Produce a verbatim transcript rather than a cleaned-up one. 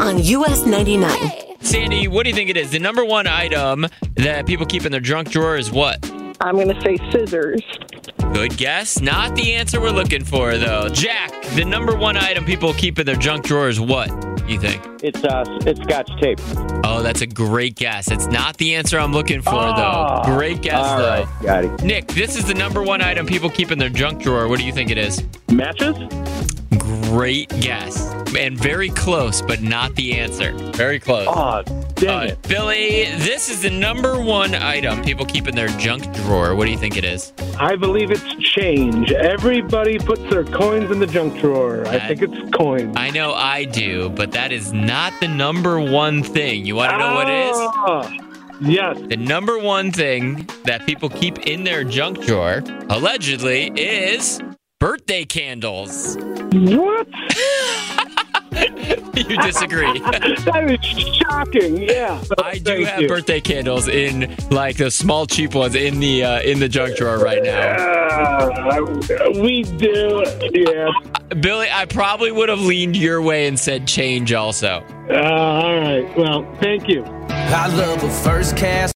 on U S ninety-nine. Sandy, what do you think it is? The number one item that people keep in their junk drawer is what? I'm going to say scissors. Good guess. Not the answer we're looking for, though. Jack, the number one item people keep in their junk drawer is what, you think? It's uh, it's Scotch tape. Oh, that's a great guess. It's not the answer I'm looking for, Oh, though. Great guess, all though. right, got it. Nick, this is the number one item people keep in their junk drawer. What do you think it is? Matches? Great guess. And very close, but not the answer. Very close. Oh, dang Uh, it. Billy, this is the number one item people keep in their junk drawer. What do you think it is? I believe it's change. Everybody puts their coins in the junk drawer. I That- think it's coins. I know I do, but that is not the number one thing. You want to know what it is? Ah, yes. The number one thing that people keep in their junk drawer, allegedly, is birthday candles. What? You disagree. That is shocking. Yeah. I do Thank have you. birthday candles in, like, the small cheap ones in the uh, in the junk drawer right now. Uh, we do. Yeah. Billy, I probably would have leaned your way and said change also. Uh, all right. Well, thank you. I love a first cast.